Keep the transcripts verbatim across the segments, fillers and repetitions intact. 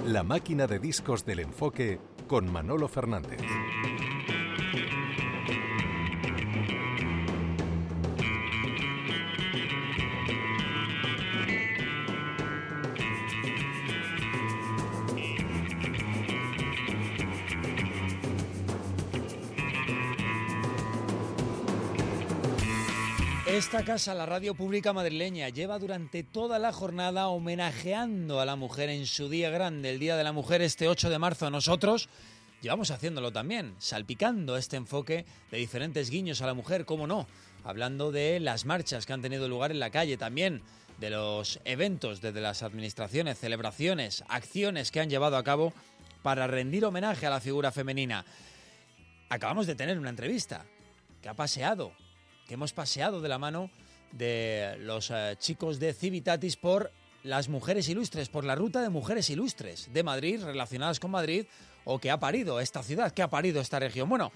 La máquina de discos del enfoque con Manolo Fernández. Esta casa, la Radio Pública Madrileña, lleva durante toda la jornada homenajeando a la mujer en su día grande, el Día de la Mujer, este ocho de marzo. Nosotros llevamos haciéndolo también, salpicando este enfoque de diferentes guiños a la mujer, cómo no, hablando de las marchas que han tenido lugar en la calle, también de los eventos desde las administraciones, celebraciones, acciones que han llevado a cabo para rendir homenaje a la figura femenina. Acabamos de tener una entrevista que ha paseado, que hemos paseado de la mano de los eh, chicos de Civitatis por las mujeres ilustres, por la ruta de mujeres ilustres de Madrid, relacionadas con Madrid, o que ha parido esta ciudad, que ha parido esta región. Bueno,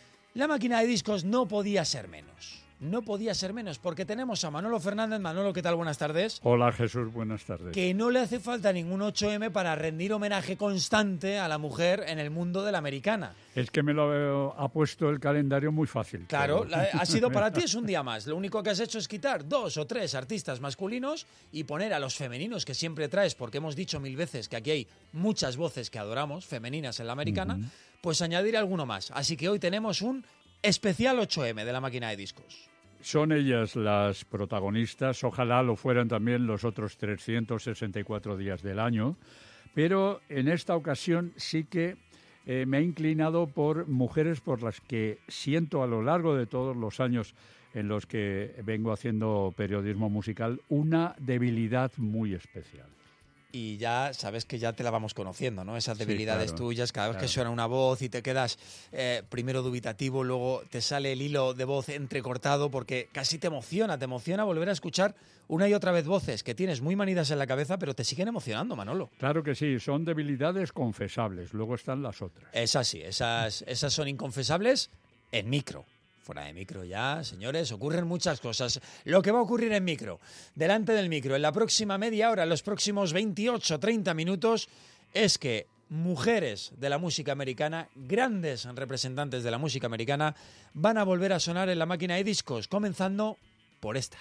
la máquina de discos no podía ser menos. No podía ser menos, porque tenemos a Manolo Fernández. Manolo, ¿qué tal? Buenas tardes. Hola, Jesús, buenas tardes. Que no le hace falta ningún ocho eme para rendir homenaje constante a la mujer en el mundo de la americana. Es que me lo ha puesto el calendario muy fácil. Claro, pero... ha sido para ti, es un día más. Lo único que has hecho es quitar dos o tres artistas masculinos y poner a los femeninos que siempre traes, porque hemos dicho mil veces que aquí hay muchas voces que adoramos, femeninas en la americana, uh-huh. Pues añadir alguno más. Así que hoy tenemos un especial ocho eme de la máquina de discos. Son ellas las protagonistas, ojalá lo fueran también los otros trescientos sesenta y cuatro días del año, pero en esta ocasión sí que eh, me he inclinado por mujeres por las que siento a lo largo de todos los años en los que vengo haciendo periodismo musical una debilidad muy especial. Y ya sabes que ya te la vamos conociendo, ¿no? Esas debilidades sí, claro, tuyas, cada vez claro. que suena una voz y te quedas eh, primero dubitativo, luego te sale el hilo de voz entrecortado porque casi te emociona, te emociona volver a escuchar una y otra vez voces que tienes muy manidas en la cabeza, pero te siguen emocionando, Manolo. Claro que sí, son debilidades confesables, luego están las otras. Esas sí, esas, esas son inconfesables en micro. Fuera de micro ya, señores, ocurren muchas cosas. Lo que va a ocurrir en micro, delante del micro, en la próxima media hora, en los próximos veintiocho treinta minutos, es que mujeres de la música americana, grandes representantes de la música americana, van a volver a sonar en la máquina de discos, comenzando por esta.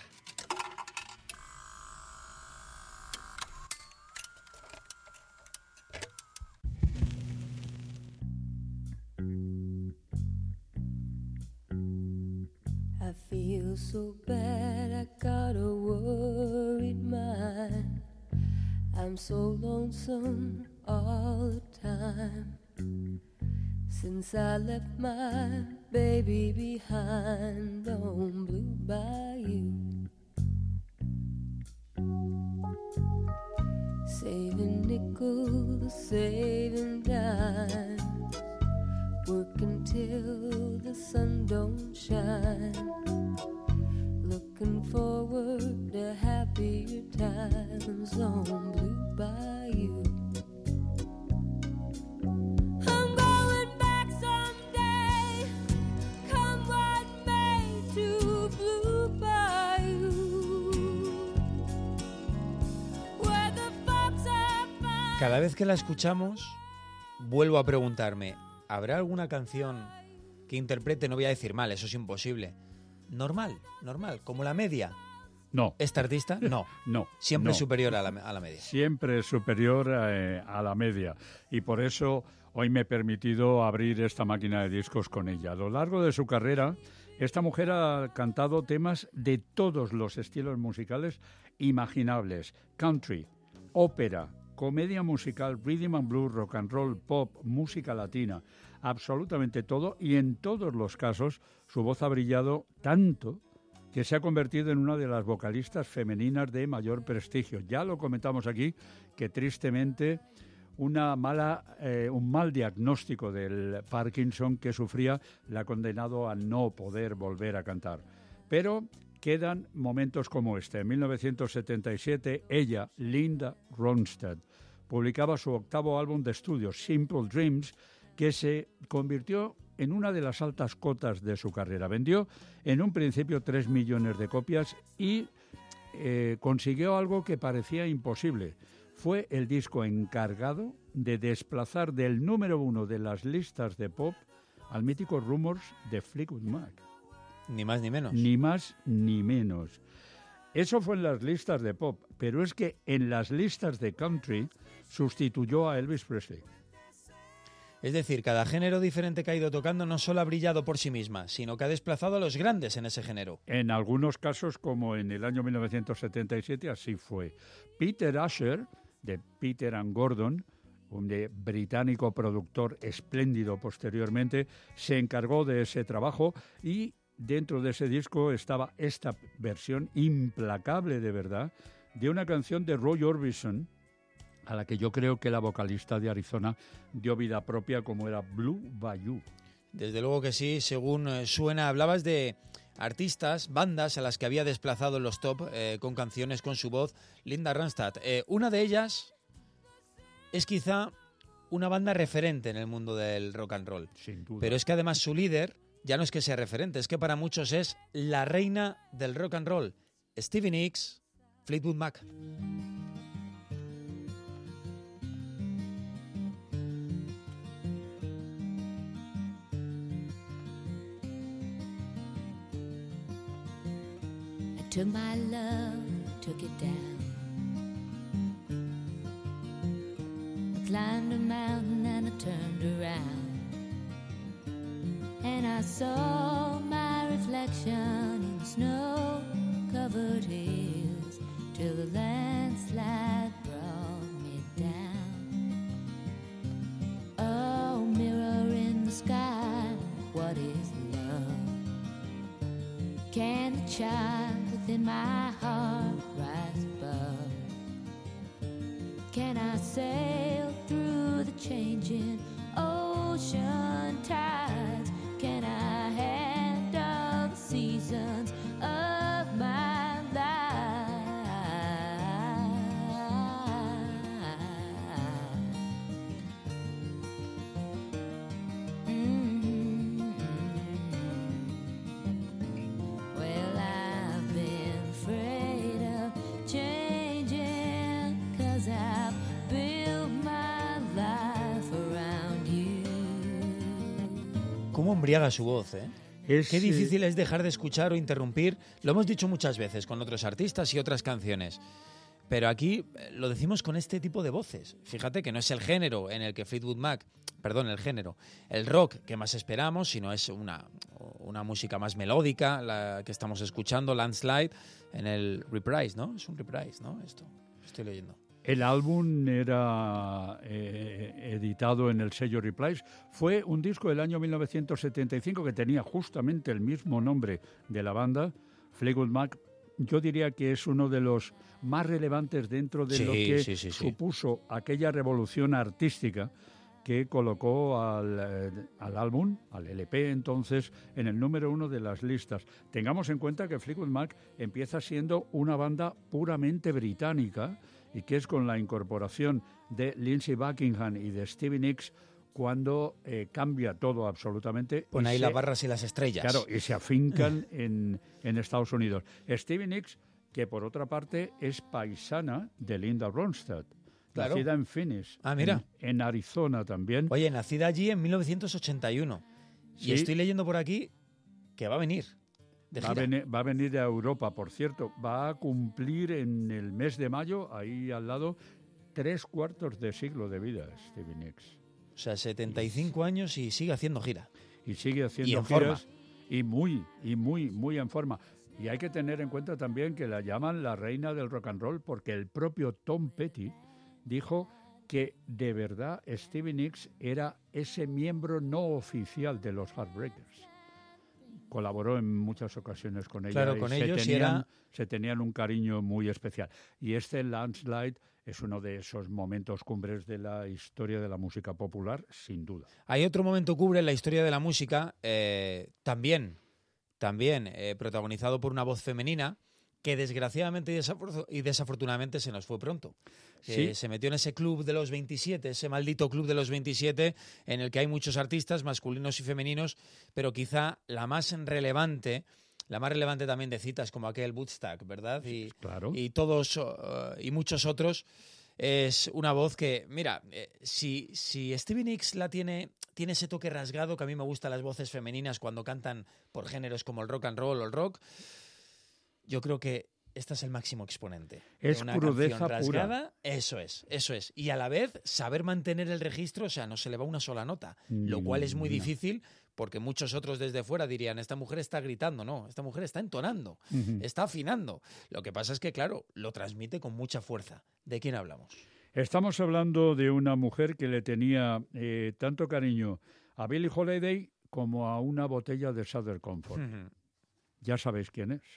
I feel so bad, I got a worried mind. I'm so lonesome all the time. Since I left my baby behind on Blue Bayou. Saving nickels, saving dimes. Working till the sun don't shine. Looking forward to happier times on Blue Bayou. I'm going back someday, come what may, to Blue Bayou. Where the fox are fine. Cada vez que la escuchamos, vuelvo a preguntarme, ¿habrá alguna canción que interprete, no voy a decir mal, eso es imposible, normal, normal, como la media? No. ¿Esta artista? No. No. Siempre no. es superior a la, a la media. Siempre es superior a, a la media. Y por eso hoy me he permitido abrir esta máquina de discos con ella. A lo largo de su carrera, esta mujer ha cantado temas de todos los estilos musicales imaginables. Country, ópera, comedia musical, rhythm and blues, rock and roll, pop, música latina, absolutamente todo, y en todos los casos su voz ha brillado tanto que se ha convertido en una de las vocalistas femeninas de mayor prestigio. Ya lo comentamos aquí, que tristemente una mala, eh, un mal diagnóstico del Parkinson que sufría la ha condenado a no poder volver a cantar. Pero quedan momentos como este. En mil novecientos setenta y siete, ella, Linda Ronstadt, publicaba su octavo álbum de estudio, Simple Dreams, que se convirtió en una de las altas cotas de su carrera. Vendió en un principio tres millones de copias y eh, consiguió algo que parecía imposible. fue el disco encargado de desplazar del número uno de las listas de pop al mítico Rumours de Fleetwood Mac. Ni más ni menos. Ni más ni menos. Eso fue en las listas de pop, pero es que en las listas de country sustituyó a Elvis Presley. Es decir, cada género diferente que ha ido tocando no solo ha brillado por sí misma, sino que ha desplazado a los grandes en ese género. En algunos casos, como en el año mil novecientos setenta y siete, así fue. Peter Asher, de Peter and Gordon, un británico productor espléndido posteriormente, se encargó de ese trabajo y dentro de ese disco estaba esta versión implacable de verdad de una canción de Roy Orbison, a la que yo creo que la vocalista de Arizona dio vida propia, como era Blue Bayou. Desde luego que sí, según suena. Hablabas de artistas, bandas a las que había desplazado en los top eh, con canciones con su voz, Linda Ronstadt. Eh, una de ellas es quizá una banda referente en el mundo del rock and roll. Sin duda. Pero es que además su líder ya no es que sea referente, es que para muchos es la reina del rock and roll. Stevie Nicks, Fleetwood Mac. Took my love, took it down. I climbed a mountain and I turned around, and I saw my reflection in snow-covered hills till the landslide brought me down. Oh, mirror in the sky, what is love? Can the child in my heart rise above? Can I sail through the changing ocean tides? Can I handle the seasons of my life? Mm-hmm. Well, I've been afraid of changing, 'cause I've built my life around you. ¿Cómo embriaga su voz, eh? Es, Qué difícil es dejar de escuchar o interrumpir. Lo hemos dicho muchas veces con otros artistas y otras canciones. Pero aquí eh, lo decimos con este tipo de voces. Fíjate que no es el género en el que Fleetwood Mac, perdón, el género, el rock que más esperamos, sino es una, una música más melódica, la que estamos escuchando, Landslide, en el Reprise, ¿no? Es un Reprise, ¿no? Esto, estoy leyendo. El álbum era eh, editado en el sello Reprise. Fue un disco del año mil novecientos setenta y cinco que tenía justamente el mismo nombre de la banda, Fleetwood Mac. Yo diría que es uno de los más relevantes dentro de Sí, lo que sí, sí, sí. supuso aquella revolución artística que colocó al, eh, al álbum, al L P entonces, en el número uno de las listas. Tengamos en cuenta que Fleetwood Mac empieza siendo una banda puramente británica y que es con la incorporación de Lindsey Buckingham y de Stevie Nicks cuando eh, cambia todo absolutamente. Pon y ahí se- las barras y las estrellas. Claro, y se afincan en, en Estados Unidos. Stevie Nicks, que por otra parte es paisana de Linda Ronstadt, Claro. nacida en Phoenix, Ah, mira. En, en Arizona también. Oye, nacida allí en mil novecientos ochenta y uno. Sí. Y estoy leyendo por aquí que va a venir de Va a, gira. venir, va a venir a Europa, por cierto. Va a cumplir en el mes de mayo, ahí al lado, tres cuartos de siglo de vida, Stevie Nicks. O sea, setenta y cinco años y sigue haciendo gira. Y sigue haciendo Y en giras y muy, y muy, muy en forma. Y hay que tener en cuenta también que la llaman la reina del rock and roll porque el propio Tom Petty dijo que de verdad Stevie Nicks era ese miembro no oficial de los Heartbreakers. Colaboró en muchas ocasiones con ella. Claro, y con se ellos y tenían, era- se tenían un cariño muy especial. Y este Landslide es uno de esos momentos cumbres de la historia de la música popular, sin duda. Hay otro momento cubre en la historia de la música, eh, también, también eh, protagonizado por una voz femenina, que desgraciadamente y, desafor- y desafortunadamente se nos fue pronto. Sí. Eh, se metió en ese club de los veintisiete, ese maldito club de los veintisiete, en el que hay muchos artistas masculinos y femeninos, pero quizá la más relevante, la más relevante también de citas como aquel Woodstock, ¿verdad? Y, Claro. y todos uh, y muchos otros, Es una voz que, mira, eh, si, si Stevie Nicks la tiene, tiene ese toque rasgado, que a mí me gustan las voces femeninas cuando cantan por géneros como el rock and roll o el rock, yo creo que esta es el máximo exponente. Es de una crudeza canción rasgada, pura. Eso es, eso es. Y a la vez saber mantener el registro, o sea, no se le va una sola nota, lo cual es muy No. difícil porque muchos otros desde fuera dirían, esta mujer está gritando, no, esta mujer está entonando, Ujú. está afinando. Lo que pasa es que, claro, lo transmite con mucha fuerza. ¿De quién hablamos? Estamos hablando de una mujer que le tenía eh, tanto cariño a Billie Holiday como a una botella de Southern Comfort. Ujú. Ya sabéis quién es.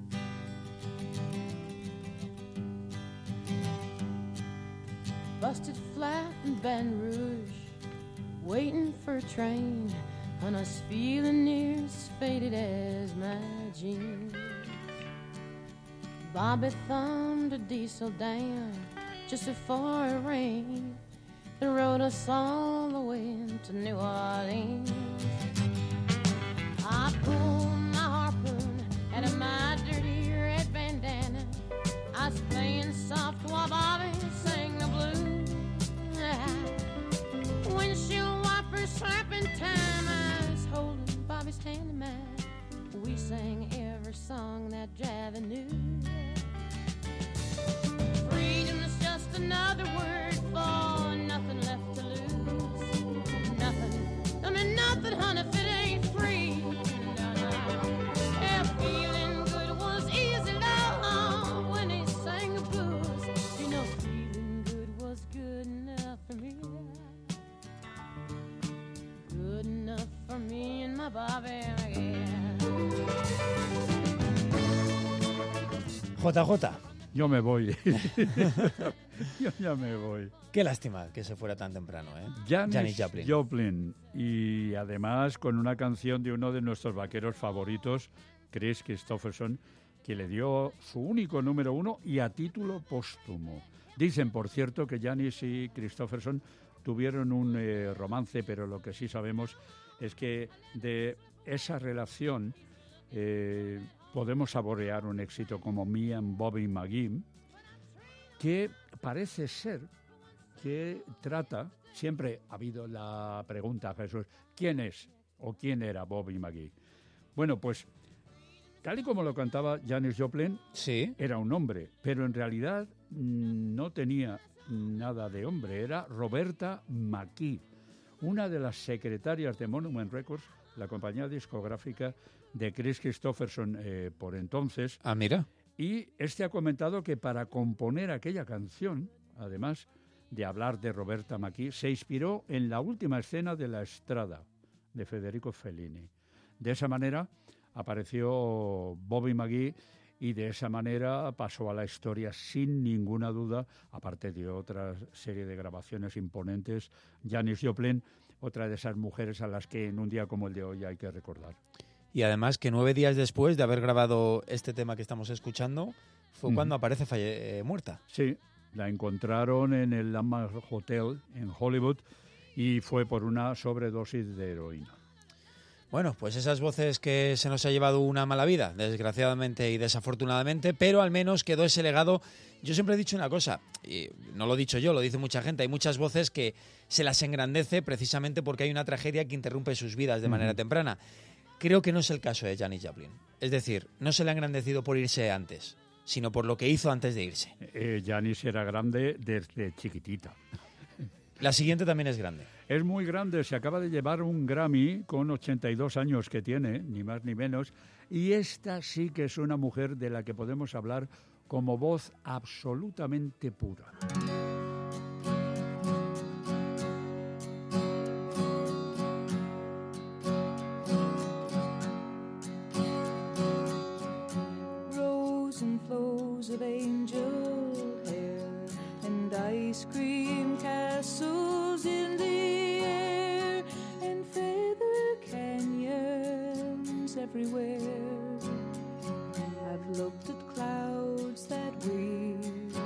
Busted flat in Baton Rouge, waiting for a train, and I was feeling near as faded as my jeans. Bobby thumbed a diesel down just before it rained and rode us all the way to New Orleans. I pulled my harpoon out of my dirty red bandana. I was playing soft while Bobby sang the blues. Windshield wipers slapping time, I was holding Bobby's hand in mine. We sang every song that Javi knew. Freedom is just another word for nothing left to lose. Nothing, I mean nothing, honey, if it ain't free. No, no. Yeah, feeling good was easy, love, when he sang the blues. You know, feeling good was good enough for me. Good enough for me and my Bobby, yeah. J J, Yo me voy. Yo ya me voy. qué lástima que se fuera tan temprano, ¿eh? Janis Janis Joplin. Joplin. Y además con una canción de uno de nuestros vaqueros favoritos, Chris Christopherson, que le dio su único número uno y a título póstumo. Dicen, por cierto, que Janis y Christopherson tuvieron un eh, romance, pero lo que sí sabemos es que de esa relación eh, podemos saborear un éxito como Me and Bobby McGee, que parece ser que trata, siempre ha habido la pregunta, Jesús, ¿quién es o quién era Bobby McGee? Bueno, pues tal y como lo cantaba Janis Joplin, Sí. era un hombre, pero en realidad mm, no tenía nada de hombre, era Roberta McKee, una de las secretarias de Monument Records, la compañía discográfica de Chris Christopherson eh, por entonces. Ah, mira. Y este ha comentado que para componer aquella canción, además de hablar de Roberta McKee, se inspiró en la última escena de La Strada, de Federico Fellini. De esa manera apareció Bobby McGee y de esa manera pasó a la historia sin ninguna duda, aparte de otra serie de grabaciones imponentes, Janis Joplin, otra de esas mujeres a las que en un día como el de hoy hay que recordar. Y además que nueve días después de haber grabado este tema que estamos escuchando, fue Ujú. cuando aparece falle- eh, muerta. Sí, la encontraron en el Landmark Hotel en Hollywood y fue por una sobredosis de heroína. Bueno, pues esas voces que se nos ha llevado una mala vida, desgraciadamente y desafortunadamente, pero al menos quedó ese legado. Yo siempre he dicho una cosa, y no lo he dicho yo, lo dice mucha gente, hay muchas voces que se las engrandece precisamente porque hay una tragedia que interrumpe sus vidas de manera Ujú. temprana. Creo que no es el caso de Janis Joplin. Es decir, no se le ha engrandecido por irse antes, sino por lo que hizo antes de irse. Eh, Janis era grande desde chiquitita. La siguiente también es grande. Es muy grande, se acaba de llevar un Grammy con ochenta y dos años que tiene, ni más ni menos, y esta sí que es una mujer de la que podemos hablar como voz absolutamente pura. Rows and flows of angel hair and ice cream castles in the air and feather canyons everywhere. I've looked at clouds that weep,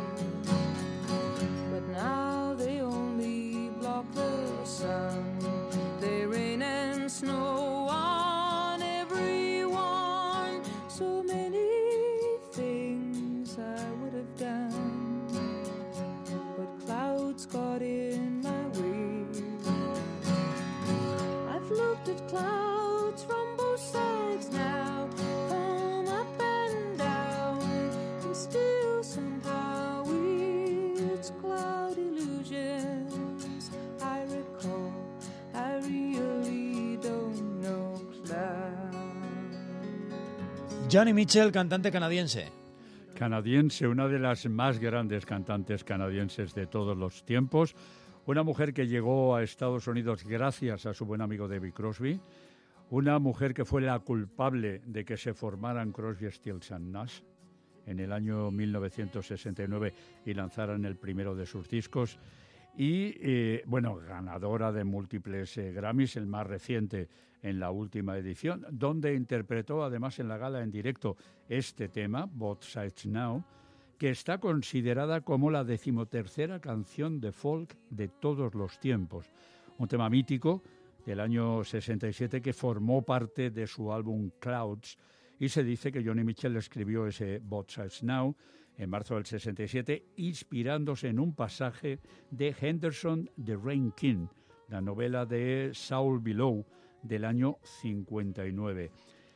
but now they only block the sun. They rain and snow on everyone. So many things I would have done, but got in my way. I've looked at clouds from both sides now, from up and down, and still somehow it's cloud illusions I recall. I really don't know clouds. Joni Mitchell, cantante canadiense. Canadiense, una de las más grandes cantantes canadienses de todos los tiempos. Una mujer que llegó a Estados Unidos gracias a su buen amigo David Crosby. Una mujer que fue la culpable de que se formaran Crosby, Stills and Nash en el año mil novecientos sesenta y nueve y lanzaran el primero de sus discos. Y, eh, bueno, ganadora de múltiples eh, Grammys, el más reciente en la última edición, donde interpretó además en la gala en directo este tema, Both Sides Now, que está considerada como la decimotercera canción de folk de todos los tiempos. Un tema mítico del año sesenta y siete que formó parte de su álbum Clouds, y se dice que Joni Mitchell escribió ese Both Sides Now en marzo del sesenta y siete, inspirándose en un pasaje de Henderson The Rain King, la novela de Saul Bellow del año cincuenta y nueve.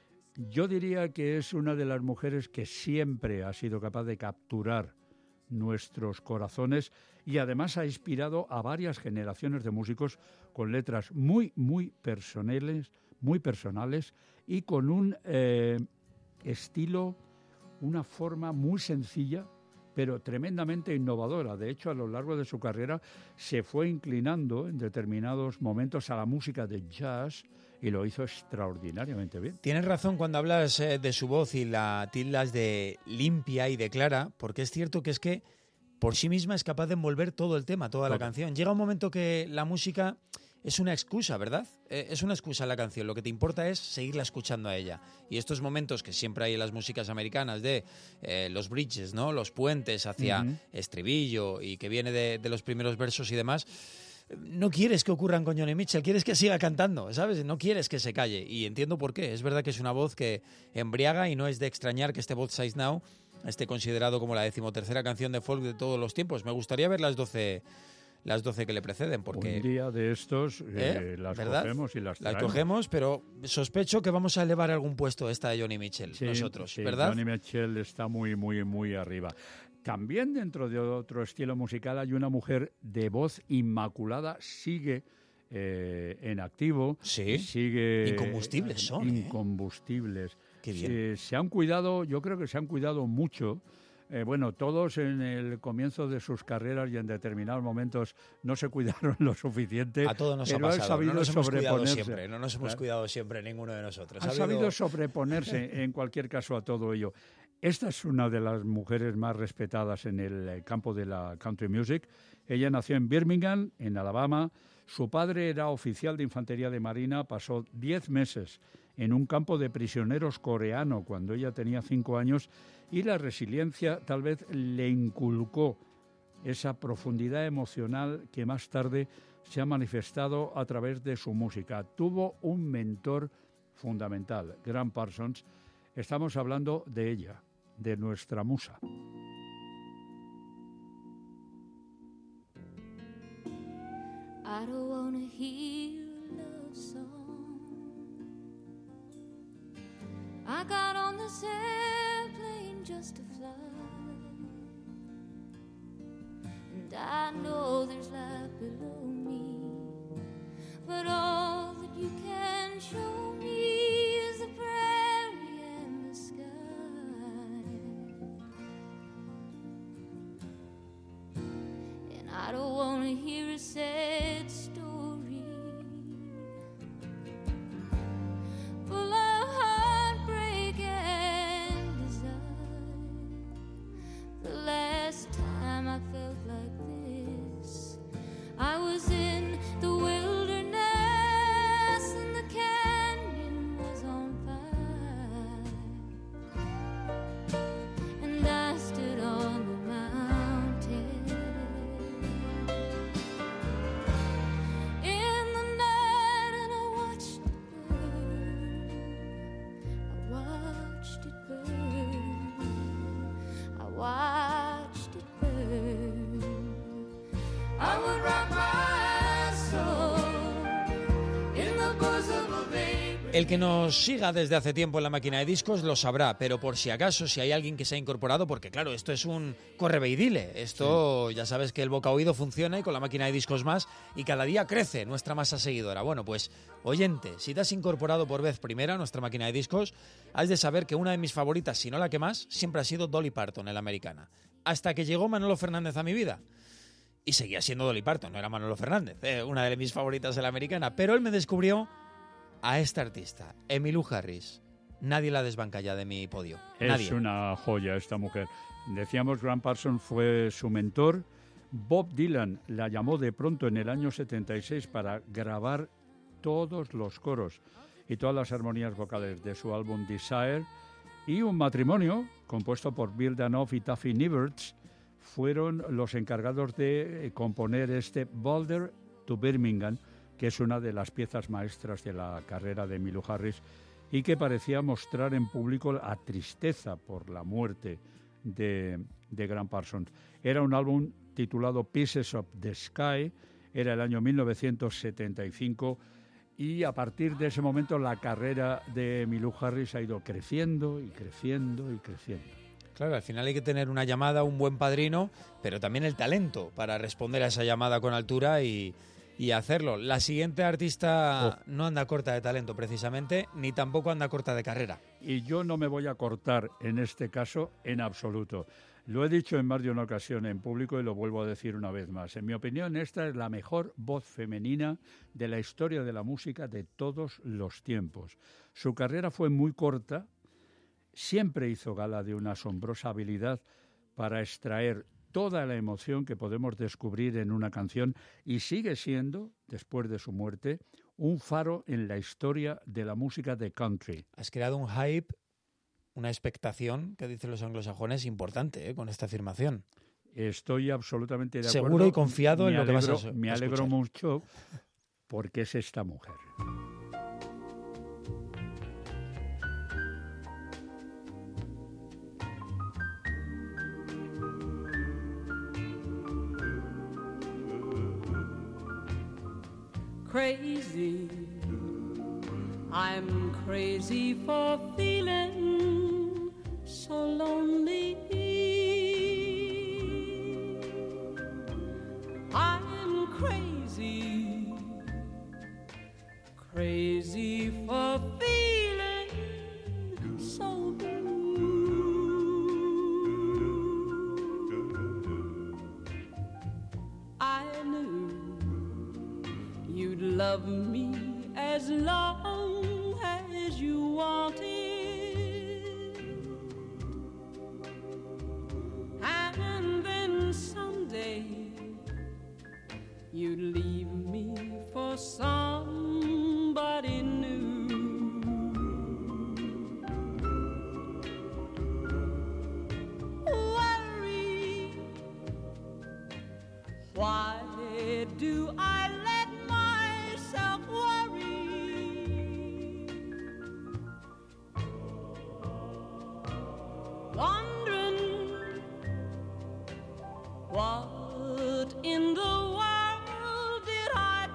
Yo diría que es una de las mujeres que siempre ha sido capaz de capturar nuestros corazones y además ha inspirado a varias generaciones de músicos con letras muy, muy personales, muy personales y con un eh, estilo, una forma muy sencilla, pero tremendamente innovadora. De hecho, a lo largo de su carrera se fue inclinando en determinados momentos a la música de jazz y lo hizo extraordinariamente bien. Tienes razón cuando hablas eh, de su voz y la tildas de limpia y de clara, porque es cierto que es que por sí misma es capaz de envolver todo el tema, toda la Todo. canción. Llega un momento que la música es una excusa, ¿verdad? Eh, es una excusa la canción. Lo que te importa es seguirla escuchando a ella. Y estos momentos que siempre hay en las músicas americanas de eh, los bridges, ¿no? Los puentes hacia Uh-huh. estribillo y que viene de, de los primeros versos y demás, no quieres que ocurran con Joni Mitchell, quieres que siga cantando, ¿sabes? No quieres que se calle. Y entiendo por qué. Es verdad que es una voz que embriaga y no es de extrañar que este Both Sides Now esté considerado como la decimotercera canción de folk de todos los tiempos. Me gustaría ver las doce... las doce que le preceden, porque... Un día de estos eh, ¿Eh? las ¿verdad? cogemos y las Las traemos. cogemos, pero sospecho que vamos a elevar algún puesto esta de Joni Mitchell, Sí, nosotros, sí, ¿verdad? Joni Mitchell está muy, muy, muy arriba. También dentro de otro estilo musical hay una mujer de voz inmaculada, sigue eh, en activo, Sí. sigue Incombustibles son, ¿eh? incombustibles. Qué bien. Eh, se han cuidado, yo creo que se han cuidado mucho. Eh, bueno, todos en el comienzo de sus carreras y en determinados momentos no se cuidaron lo suficiente. A todos nos pero ha han pasado, sabido no nos hemos cuidado sobreponerse. siempre, no nos hemos Claro. cuidado siempre ninguno de nosotros. Ha Ha habido- sabido sobreponerse en cualquier caso a todo ello. Esta es una de las mujeres más respetadas en el campo de la country music. Ella nació en Birmingham, en Alabama. Su padre era oficial de infantería de marina, pasó diez meses en un campo de prisioneros coreano cuando ella tenía cinco años y la resiliencia tal vez le inculcó esa profundidad emocional que más tarde se ha manifestado a través de su música. Tuvo un mentor fundamental, Graham Parsons. Estamos hablando de ella, de nuestra musa. I don't wanna hear a love song. I got on this airplane just to fly, and I know there's life below me, but all that you can show me is the prairie and the sky. And I don't wanna hear a sad story full of heartbreak and desire. The last time I felt like this, I was in the wilderness and the canyon was on fire, and I stood on the mountain. El que nos siga desde hace tiempo en la máquina de discos lo sabrá, pero por si acaso, si hay alguien que se ha incorporado, porque claro, esto es un correveidile, esto sí. Ya sabes que el boca oído funciona y con la máquina de discos más, y cada día crece nuestra masa seguidora. Bueno, pues, oyente, si te has incorporado por vez primera a nuestra máquina de discos, has de saber que una de mis favoritas, si no la que más, siempre ha sido Dolly Parton, en la americana. Hasta que llegó Manolo Fernández a mi vida. Y seguía siendo Dolly Parton, no era Manolo Fernández, eh, una de mis favoritas en la americana, pero él me descubrió a esta artista, Emmylou Harris. Nadie la desbanca ya de mi podio. Es Nadie. Una joya esta mujer. Decíamos, Graham Parsons fue su mentor. Bob Dylan la llamó de pronto en el año setenta y seis para grabar todos los coros y todas las armonías vocales de su álbum Desire. Y un matrimonio compuesto por Bill Danoff y Taffy Niverts fueron los encargados de componer este Boulder to Birmingham, que es una de las piezas maestras de la carrera de Emmylou Harris y que parecía mostrar en público la tristeza por la muerte de, de Graham Parsons. Era un álbum titulado Pieces of the Sky, era el año mil novecientos setenta y cinco y a partir de ese momento la carrera de Emmylou Harris ha ido creciendo y creciendo y creciendo. Claro, al final hay que tener una llamada, un buen padrino, pero también el talento para responder a esa llamada con altura y... y hacerlo. La siguiente artista oh. no anda corta de talento precisamente, ni tampoco anda corta de carrera. Y yo no me voy a cortar en este caso en absoluto. Lo he dicho en más de una ocasión en público y lo vuelvo a decir una vez más. En mi opinión, esta es la mejor voz femenina de la historia de la música de todos los tiempos. Su carrera fue muy corta, siempre hizo gala de una asombrosa habilidad para extraer toda la emoción que podemos descubrir en una canción y sigue siendo, después de su muerte, un faro en la historia de la música de country. Has creado un hype, una expectación, que dicen los anglosajones, importante ¿eh? con esta afirmación. Estoy absolutamente de Seguro acuerdo. Seguro y confiado me en lo alegro, que vas a Me a alegro escuchar. mucho porque es esta mujer. Crazy, I'm crazy for feeling so lonely. I'm crazy, crazy for feeling so blue. I knew you'd love me as long as you wanted, and then someday you'd leave me for somebody new. Worry, why do I let myself worry? Wondering what in the world did I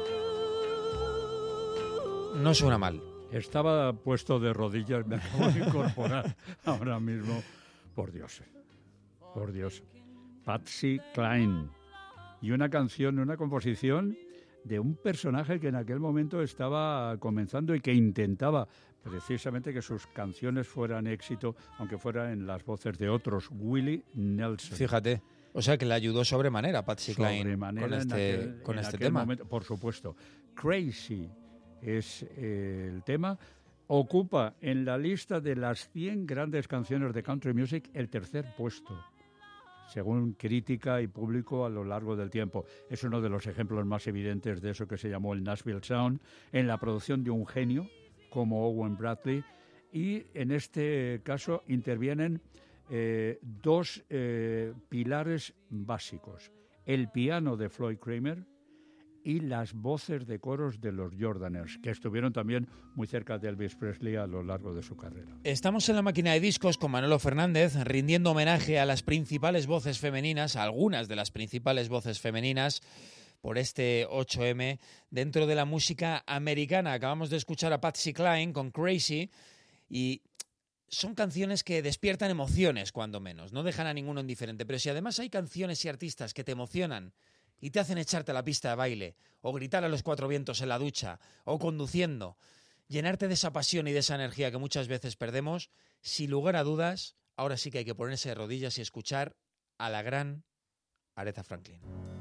do? No suena mal. Estaba puesto de rodillas, me acabo de incorporar ahora mismo. Por Dios, por Dios. Patsy Cline. Y una canción, una composición de un personaje que en aquel momento estaba comenzando y que intentaba precisamente que sus canciones fueran éxito, aunque fuera en las voces de otros, Willie Nelson. Fíjate, o sea que le ayudó sobremanera Patsy Cline Sobremanera con este, en aquel, con en este aquel tema. Momento, por supuesto. Crazy es eh, el tema. Ocupa en la lista de las cien grandes canciones de country music el tercer puesto, según crítica y público a lo largo del tiempo. Es uno de los ejemplos más evidentes de eso que se llamó el Nashville Sound, en la producción de un genio como Owen Bradley, y en este caso intervienen eh, dos eh, pilares básicos: el piano de Floyd Kramer y las voces de coros de los Jordaners, que estuvieron también muy cerca de Elvis Presley a lo largo de su carrera. Estamos en la máquina de discos con Manolo Fernández, rindiendo homenaje a las principales voces femeninas, a algunas de las principales voces femeninas por este ocho eme dentro de la música americana. Acabamos de escuchar a Patsy Cline con Crazy y son canciones que despiertan emociones, cuando menos, no dejan a ninguno indiferente. Pero si además hay canciones y artistas que te emocionan y te hacen echarte a la pista de baile, o gritar a los cuatro vientos en la ducha, o conduciendo, llenarte de esa pasión y de esa energía que muchas veces perdemos, sin lugar a dudas, ahora sí que hay que ponerse de rodillas y escuchar a la gran Aretha Franklin.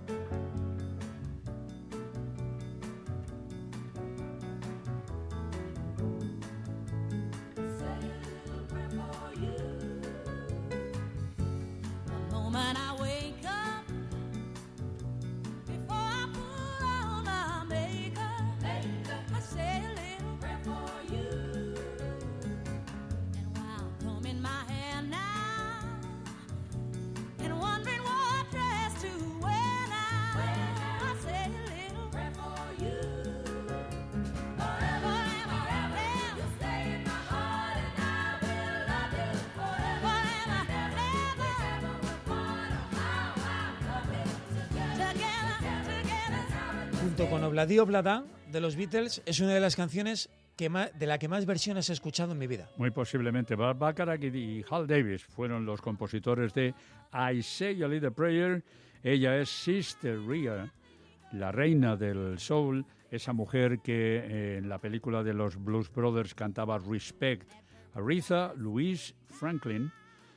Junto con Obladi Oblada de los Beatles, es una de las canciones que más, de la que más versiones he escuchado en mi vida. Muy posiblemente. Burt Bacharach y Hal Davis fueron los compositores de I Say a Little Prayer. Ella es Sister Rhea, la reina del soul, esa mujer que eh, en la película de los Blues Brothers cantaba Respect. Aretha Louise Franklin.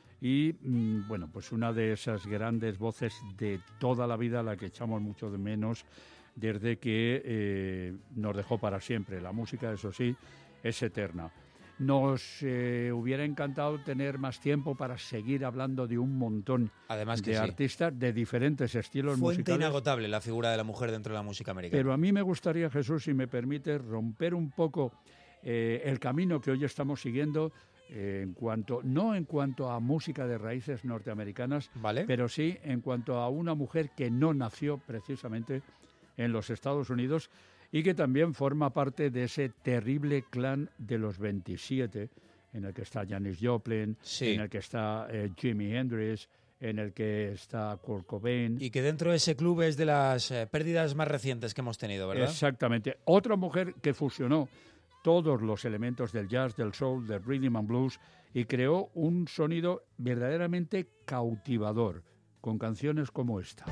Y, mmm, bueno, pues una de esas grandes voces de toda la vida, la que echamos mucho de menos desde que eh, nos dejó para siempre. La música, eso sí, es eterna. Nos eh, hubiera encantado tener más tiempo para seguir hablando de un montón Además que de sí. artistas de diferentes estilos Fuente musicales. inagotable la figura de la mujer dentro de la música americana. Pero a mí me gustaría, Jesús, si me permite, romper un poco eh, el camino que hoy estamos siguiendo, eh, en cuanto no en cuanto a música de raíces norteamericanas, ¿Vale? pero sí en cuanto a una mujer que no nació precisamente en los Estados Unidos y que también forma parte de ese terrible clan de los veintisiete, en el que está Janis Joplin, Sí. en el que está eh, Jimi Hendrix, en el que está Kurt Cobain. Y que dentro de ese club es de las eh, pérdidas más recientes que hemos tenido, ¿verdad? Exactamente. Otra mujer que fusionó todos los elementos del jazz, del soul, del rhythm and blues y creó un sonido verdaderamente cautivador, con canciones como esta.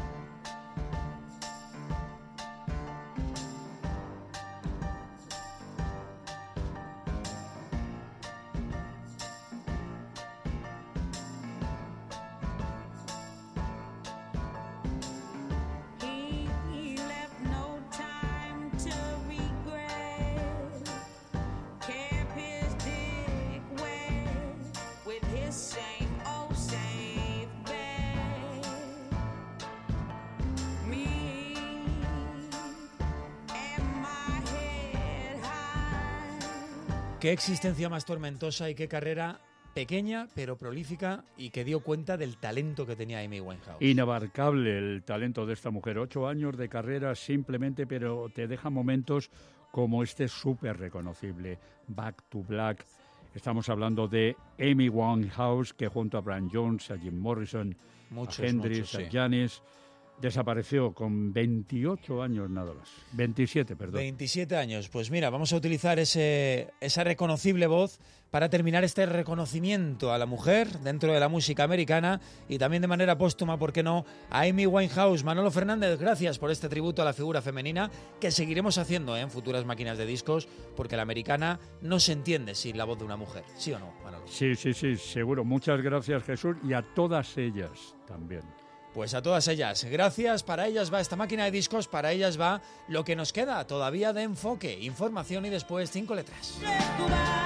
He left no time to regret. Kept his dick wet with his same old safe bet. Me and my head high. Qué existencia más tormentosa y qué carrera pequeña pero prolífica y que dio cuenta del talento que tenía Amy Winehouse. Inabarcable el talento de esta mujer. Ocho años de carrera simplemente, pero te deja momentos como este súper reconocible, Back to Black. Estamos hablando de Amy Winehouse, que junto a Brian Jones, a Jim Morrison, Muchos, a Hendrix, muchos, sí. a Janis, desapareció con veintiocho años nada más. veintisiete, perdón. veintisiete años. Pues mira, vamos a utilizar ese, esa reconocible voz para terminar este reconocimiento a la mujer dentro de la música americana y también de manera póstuma, ¿por qué no?, a Amy Winehouse. Manolo Fernández, gracias por este tributo a la figura femenina que seguiremos haciendo ¿eh? en futuras máquinas de discos, porque la americana no se entiende sin la voz de una mujer. ¿Sí o no, Manolo? Sí, sí, sí, seguro. Muchas gracias, Jesús, y a todas ellas también. Pues a todas ellas, gracias. Para ellas va esta máquina de discos, para ellas va lo que nos queda todavía de enfoque, información y después cinco letras. Goodbye.